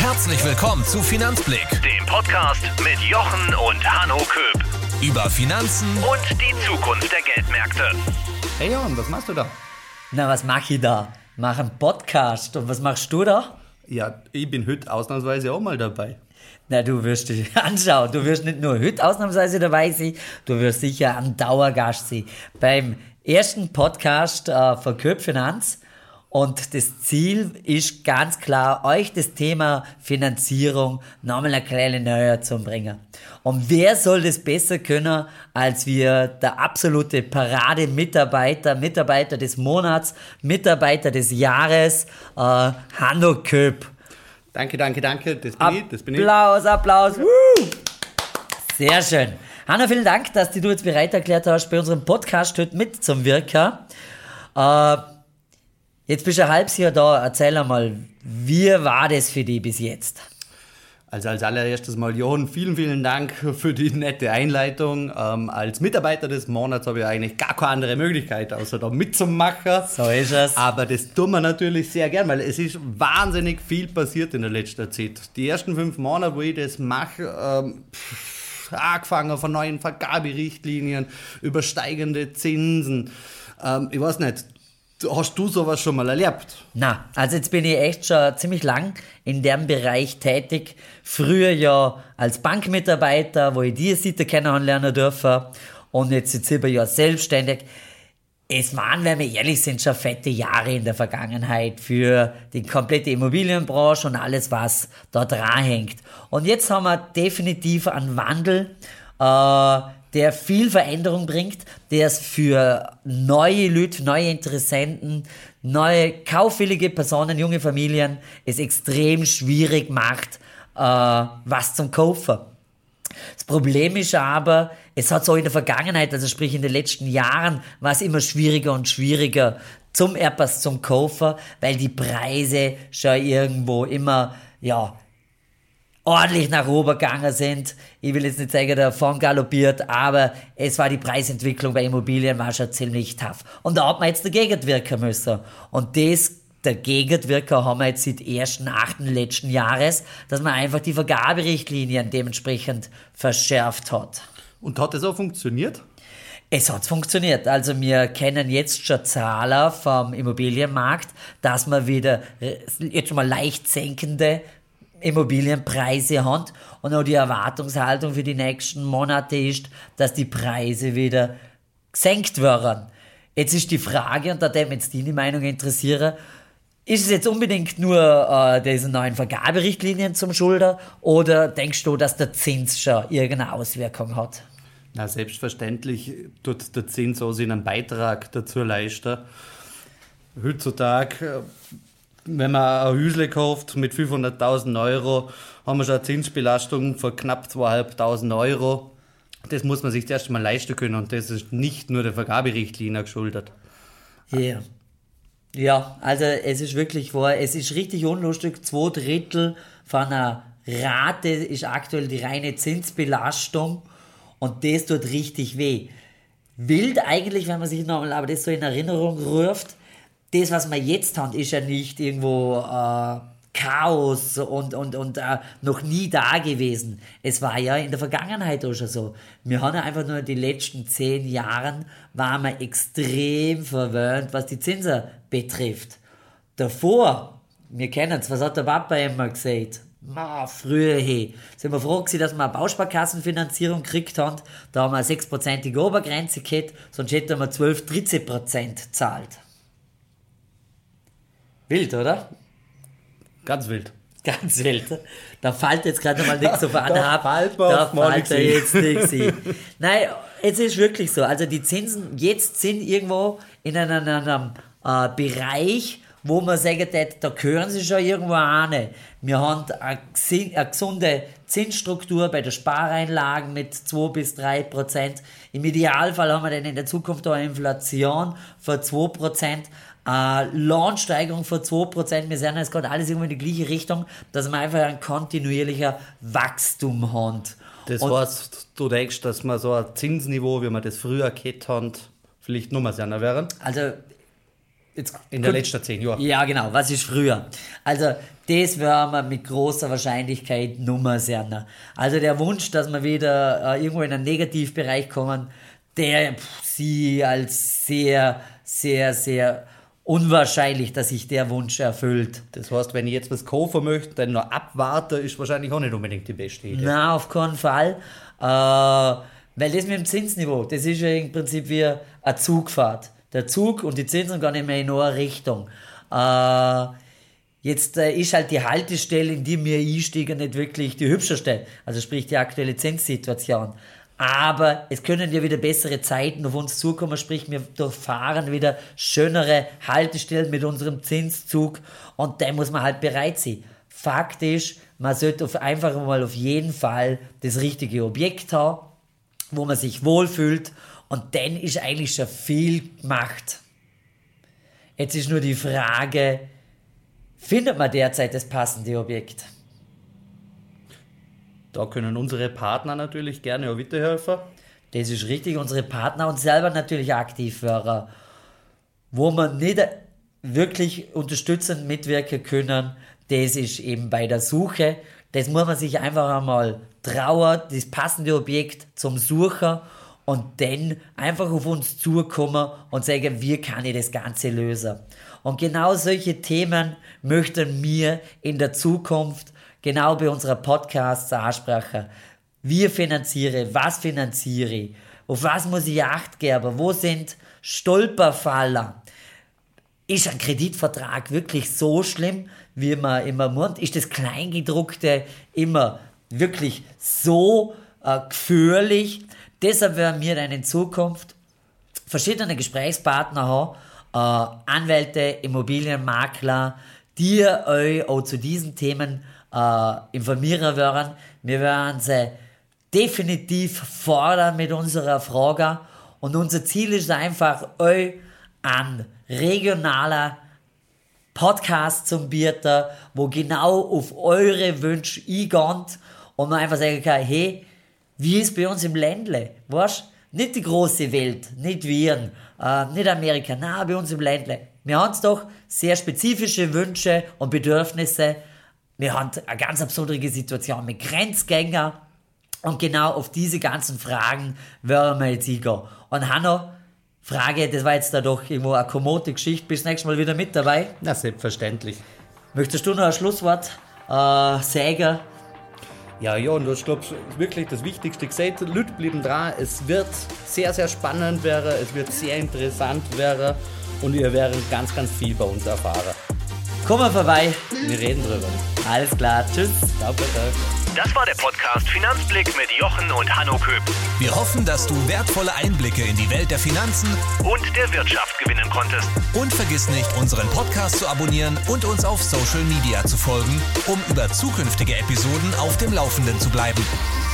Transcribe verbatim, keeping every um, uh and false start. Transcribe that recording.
Herzlich willkommen zu Finanzblick, dem Podcast mit Jochen und Hanno Köp über Finanzen und die Zukunft der Geldmärkte. Hey Jochen, was machst du da? Na, was mache ich da? Mach einen Podcast. Und was machst du da? Ja, ich bin heute ausnahmsweise auch mal dabei. Na, du wirst dich anschauen. Du wirst nicht nur heute ausnahmsweise dabei sein, du wirst sicher ein Dauergast sein beim ersten Podcast äh, von Köp Finanz. Und das Ziel ist ganz klar, euch das Thema Finanzierung nochmal eine kleine näher zu bringen. Und wer soll das besser können, als wir der absolute Parade-Mitarbeiter, Mitarbeiter des Monats, Mitarbeiter des Jahres, äh, Hanno Köp. Danke, danke, danke, das bin ich, das bin ich. Applaus, Applaus, Woo! Sehr schön. Hanno, vielen Dank, dass du jetzt bereit erklärt hast, bei unserem Podcast heute mitzuwirken. Äh, Jetzt bist du ein halbes Jahr da. Erzähl einmal, wie war das für dich bis jetzt? Also als allererstes mal, Jochen, vielen, vielen Dank für die nette Einleitung. Ähm, als Mitarbeiter des Monats habe ich eigentlich gar keine andere Möglichkeit, außer da mitzumachen. So ist es. Aber das tun wir natürlich sehr gern, weil es ist wahnsinnig viel passiert in der letzten Zeit. Die ersten fünf Monate, wo ich das mache, ähm, pff, angefangen von neuen Vergaberichtlinien, über steigende Zinsen. Ähm, ich weiß nicht, hast du sowas schon mal erlebt? Na, also jetzt bin ich echt schon ziemlich lang in dem Bereich tätig. Früher ja als Bankmitarbeiter, wo ich die Seite kennenlernen durfte. Und jetzt sitze ich ja selbstständig. Es waren, wenn wir ehrlich sind, schon fette Jahre in der Vergangenheit für die komplette Immobilienbranche und alles, was da dran hängt. Und jetzt haben wir definitiv einen Wandel, äh, der viel Veränderung bringt, der es für neue Leute, neue Interessenten, neue kaufwillige Personen, junge Familien es extrem schwierig macht, äh, was zum Kaufen. Das Problem ist aber, es hat so in der Vergangenheit, also sprich in den letzten Jahren, war es immer schwieriger und schwieriger zum etwas zum Kaufen, weil die Preise schon irgendwo immer, ja, ordentlich nach oben gegangen sind. Ich will jetzt nicht sagen, davon galoppiert, aber es war die Preisentwicklung bei Immobilien war schon ziemlich tough. Und da hat man jetzt dagegen wirken müssen. Und das dagegen wirken haben wir jetzt seit ersten achten letzten Jahres, dass man einfach die Vergaberichtlinien dementsprechend verschärft hat. Und hat das auch funktioniert? Es hat funktioniert. Also wir kennen jetzt schon Zahlen vom Immobilienmarkt, dass man wieder jetzt mal leicht senkende Immobilienpreise haben und auch die Erwartungshaltung für die nächsten Monate ist, dass die Preise wieder gesenkt werden. Jetzt ist die Frage, und da würde mich jetzt deine Meinung interessieren, ist es jetzt unbedingt nur äh, diese neuen Vergaberichtlinien zum Schulden oder denkst du, dass der Zins schon irgendeine Auswirkung hat? Na, selbstverständlich tut der Zins auch einen Beitrag dazu leisten. Heutzutage, wenn man ein Häusle kauft mit fünfhunderttausend Euro, haben wir schon eine Zinsbelastung von knapp zweitausendfünfhundert Euro. Das muss man sich zuerst mal leisten können und das ist nicht nur der Vergaberichtlinie geschuldet. Yeah. Ja, also es ist wirklich wahr, es ist richtig unlustig, zwei Drittel von einer Rate ist aktuell die reine Zinsbelastung und das tut richtig weh. Wild eigentlich, wenn man sich nochmal aber das so in Erinnerung ruft, das, was wir jetzt haben, ist ja nicht irgendwo äh, Chaos und, und, und äh, noch nie da gewesen. Es war ja in der Vergangenheit auch schon so. Wir haben ja einfach nur die letzten zehn Jahre waren wir extrem verwöhnt, was die Zinsen betrifft. Davor, wir kennen es, was hat der Papa immer gesagt? Ma, früher, hey, sind wir froh gewesen, dass wir eine Bausparkassenfinanzierung gekriegt haben. Da haben wir eine sechsprozentige Obergrenze gehabt, sonst hätten wir zwölf, dreizehn Prozent gezahlt. Wild, oder? Ganz wild. Ganz wild. Da fällt jetzt gerade mal nichts auf einen ab. Da fällt, da fällt da jetzt nichts ein. Nein, es ist wirklich so. Also die Zinsen jetzt sind irgendwo in einem, einem äh, Bereich, wo man sagt, da gehören sie schon irgendwo an. Wir haben eine, eine gesunde Zinsstruktur bei den Spareinlagen mit zwei bis drei Prozent. Im Idealfall haben wir dann in der Zukunft auch eine Inflation von zwei Prozent. Äh, Lohnsteigerung von zwei Prozent, wir sehen jetzt gerade alles irgendwie in die gleiche Richtung, dass wir einfach ein kontinuierlicher Wachstum haben. Das Und heißt, du denkst, dass wir so ein Zinsniveau, wie wir das früher gehabt haben, vielleicht noch mal seiner wären? also jetzt in den letzten zehn Jahren. Ja, genau. Was ist früher? Also, das werden wir mit großer Wahrscheinlichkeit Nummer sehen. Also, der Wunsch, dass wir wieder äh, irgendwo in einen Negativbereich kommen, der pff, sie als sehr, sehr, sehr unwahrscheinlich, dass sich der Wunsch erfüllt. Das heißt, wenn ich jetzt was kaufen möchte, dann noch abwarten, ist wahrscheinlich auch nicht unbedingt die beste Idee. Nein, auf keinen Fall. Äh, weil das mit dem Zinsniveau, das ist ja im Prinzip wie eine Zugfahrt. Der Zug und die Zinsen gehen immer in eine Richtung. Äh, jetzt äh, ist halt die Haltestelle, in die wir einsteigen, nicht wirklich die hübscheste. Also sprich die aktuelle Zinssituation. Aber es können ja wieder bessere Zeiten auf uns zukommen, sprich wir durchfahren wieder schönere Haltestellen mit unserem Zinszug und da muss man halt bereit sein. Fakt ist, man sollte auf einfach mal auf jeden Fall das richtige Objekt haben, wo man sich wohlfühlt und dann ist eigentlich schon viel gemacht. Jetzt ist nur die Frage, findet man derzeit das passende Objekt? Da können unsere Partner natürlich gerne auch weiterhelfen. Das ist richtig, unsere Partner und selber natürlich aktiv wären. Wo man nicht wirklich unterstützend mitwirken können, das ist eben bei der Suche. Das muss man sich einfach einmal trauen, das passende Objekt zum Suchen und dann einfach auf uns zukommen und sagen, wie kann ich das Ganze lösen. Und genau solche Themen möchten wir in der Zukunft genau bei unserer Podcasts ansprechen. Wie finanziere ich? Was finanziere ich? Auf was muss ich Acht geben? Wo sind Stolperfallen? Ist ein Kreditvertrag wirklich so schlimm, wie man immer meint? Ist das Kleingedruckte immer wirklich so äh, gefährlich? Deshalb werden wir dann in Zukunft verschiedene Gesprächspartner haben, äh, Anwälte, Immobilienmakler, die euch auch zu diesen Themen äh, informieren werden. Wir werden sie definitiv fordern mit unserer Frage und unser Ziel ist einfach, euch an regionaler Podcast zu bieten, wo genau auf eure Wünsche eingeht und man einfach sagen kann, hey, wie ist bei uns im Ländle? Weißt du? Nicht die große Welt, nicht Wien, äh, nicht Amerika, nein, bei uns im Ländle. Wir haben doch sehr spezifische Wünsche und Bedürfnisse. Wir haben eine ganz besondere Situation mit Grenzgängern und genau auf diese ganzen Fragen werden wir jetzt eingehen. Und Hanno, Frage, das war jetzt da doch irgendwo eine kommode Geschichte, bist du nächstes Mal wieder mit dabei? Na, selbstverständlich. Möchtest du noch ein Schlusswort äh, sagen? Ja, ja, und ich glaube, wirklich das Wichtigste gesagt, Leute bleiben dran, es wird sehr, sehr spannend werden, es wird sehr interessant werden und ihr werdet ganz, ganz viel bei uns erfahren. Komm mal vorbei. Wir reden drüber. Alles klar, tschüss. Ciao, bitte. Das war der Podcast Finanzblick mit Jochen und Hanno Köp. Wir hoffen, dass du wertvolle Einblicke in die Welt der Finanzen und der Wirtschaft gewinnen konntest. Und vergiss nicht, unseren Podcast zu abonnieren und uns auf Social Media zu folgen, um über zukünftige Episoden auf dem Laufenden zu bleiben.